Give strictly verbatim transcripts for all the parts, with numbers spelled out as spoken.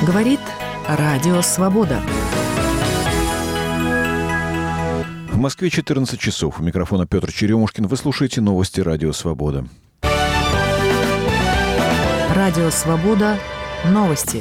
Говорит Радио Свобода. В Москве четырнадцать часов. У микрофона Петр Черемушкин. Вы слушаете новости Радио Свобода. Радио Свобода. Новости.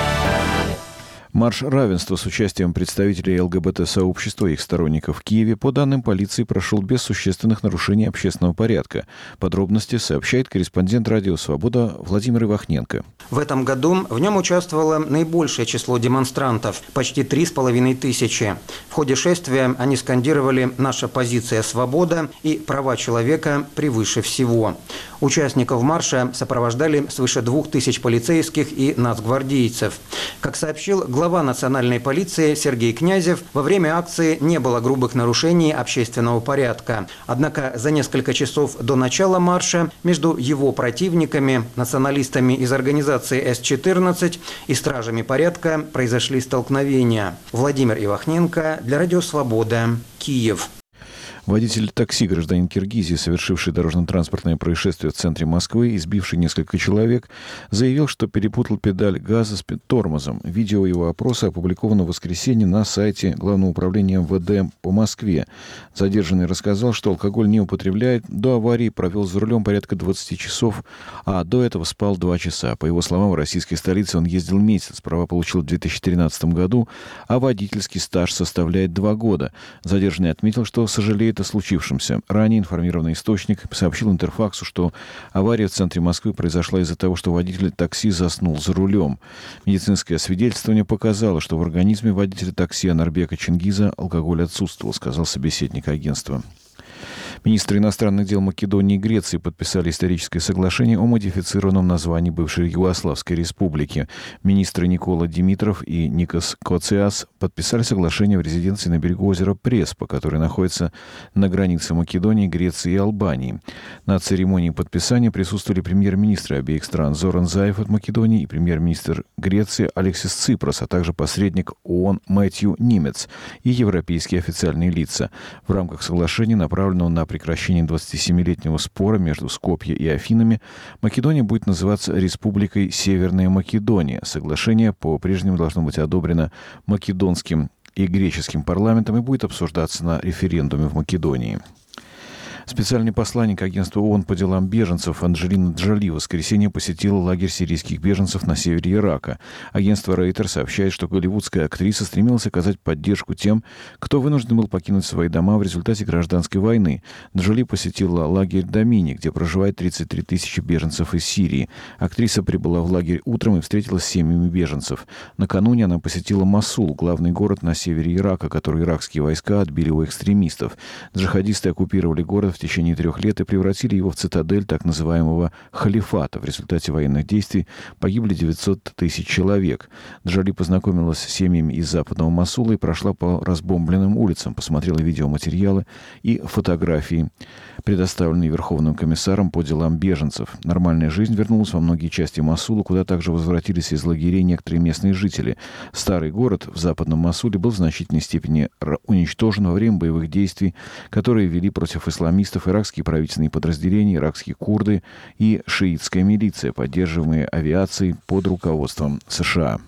Марш равенства с участием представителей ЛГБТ-сообщества и их сторонников в Киеве, по данным полиции, прошел без существенных нарушений общественного порядка. Подробности сообщает корреспондент Радио Свобода Владимир Ивахненко. В этом году в нем участвовало наибольшее число демонстрантов – почти три с половиной тысячи. В ходе шествия они скандировали «Наша позиция – свобода» и «Права человека превыше всего». Участников марша сопровождали свыше двух тысяч полицейских и нацгвардейцев. Как сообщил глава национальной полиции Сергей Князев, во время акции не было грубых нарушений общественного порядка. Однако за несколько часов до начала марша между его противниками, националистами из организации эс четырнадцать и стражами порядка произошли столкновения. Владимир Ивахненко для Радио Свобода, Киев. Водитель такси, гражданин Киргизии, совершивший дорожно-транспортное происшествие в центре Москвы и сбивший несколько человек, заявил, что перепутал педаль газа с тормозом. Видео его опроса опубликовано в воскресенье на сайте Главного управления эм вэ дэ по Москве. Задержанный рассказал, что алкоголь не употребляет, до аварии провел за рулем порядка двадцати часов, а до этого спал два часа. По его словам, в российской столице он ездил месяц, права получил в две тысячи тринадцатом году, а водительский стаж составляет два года. Задержанный отметил, что сожалеет о случившемся. Ранее информированный источник сообщил Интерфаксу, что авария в центре Москвы произошла из-за того, что водитель такси заснул за рулем. Медицинское освидетельствование показало, что в организме водителя такси Анарбека Чингиза алкоголь отсутствовал, сказал собеседник агентства. Министры иностранных дел Македонии и Греции подписали историческое соглашение о модифицированном названии бывшей Югославской республики. Министры Никола Димитров и Никос Коциас подписали соглашение в резиденции на берегу озера Преспа, которое находится на границе Македонии, Греции и Албании. На церемонии подписания присутствовали премьер-министры обеих стран Зоран Заев от Македонии и премьер-министр Греции Алексис Ципрос, а также посредник ООН Мэтью Нимец и европейские официальные лица. В рамках соглашения, направленного на прекращение двадцатисемилетнего спора между Скопье и Афинами, Македония будет называться Республикой Северная Македония. Соглашение по-прежнему должно быть одобрено македонским и греческим парламентом и будет обсуждаться на референдуме в Македонии. Специальный посланник агентства ООН по делам беженцев Анджелина Джоли в воскресенье посетила лагерь сирийских беженцев на севере Ирака. Агентство Reuters сообщает, что голливудская актриса стремилась оказать поддержку тем, кто вынужден был покинуть свои дома в результате гражданской войны. Джоли посетила лагерь Домини, где проживает тридцать три тысячи беженцев из Сирии. Актриса прибыла в лагерь утром и встретилась с семьями беженцев. Накануне она посетила Мосул, главный город на севере Ирака, который иракские войска отбили у экстремистов. Джихадисты оккупировали город в течение трех лет и превратили его в цитадель так называемого халифата. В результате военных действий погибли девятьсот тысяч человек. Джоли познакомилась с семьями из западного Мосула и прошла по разбомбленным улицам, посмотрела видеоматериалы и фотографии, предоставленные Верховным комиссаром по делам беженцев. Нормальная жизнь вернулась во многие части Мосула, куда также возвратились из лагерей некоторые местные жители. Старый город в западном Мосуле был в значительной степени уничтожен во время боевых действий, которые вели против исламистов иракские правительственные подразделения, иракские курды и шиитская милиция, поддерживаемые авиацией под руководством США.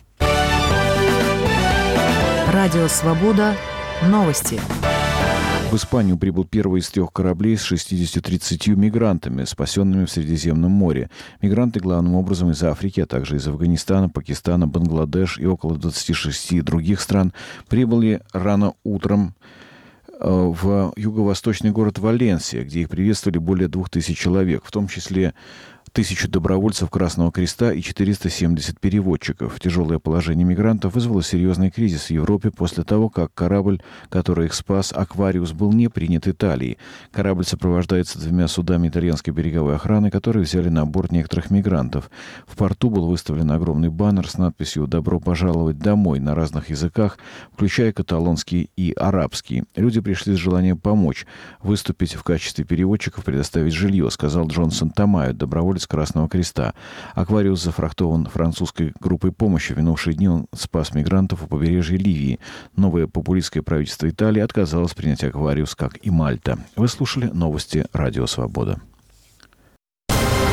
Радио Свобода. Новости. В Испанию прибыл первый из трех кораблей с шестьюдесятью тремя мигрантами, спасенными в Средиземном море. Мигранты главным образом из Африки, а также из Афганистана, Пакистана, Бангладеш и около двадцати шести других стран прибыли рано утром в юго-восточный город Валенсия, где их приветствовали более двух тысяч человек, в том числе тысячу добровольцев Красного Креста и четыреста семьдесят переводчиков. Тяжелое положение мигрантов вызвало серьезный кризис в Европе после того, как корабль, который их спас, «Аквариус», был не принят Италией. Корабль сопровождается двумя судами итальянской береговой охраны, которые взяли на борт некоторых мигрантов. В порту был выставлен огромный баннер с надписью «Добро пожаловать домой» на разных языках, включая каталонский и арабский. Люди пришли с желанием помочь, выступить в качестве переводчиков, предоставить жилье, сказал Джонсон Тамаю, доброволец Красного Креста. «Аквариус» зафрахтован французской группой помощи. В минувшие дни он спас мигрантов у побережья Ливии. Новое популистское правительство Италии отказалось принять «Аквариус», как и Мальта. Вы слушали новости Радио Свобода.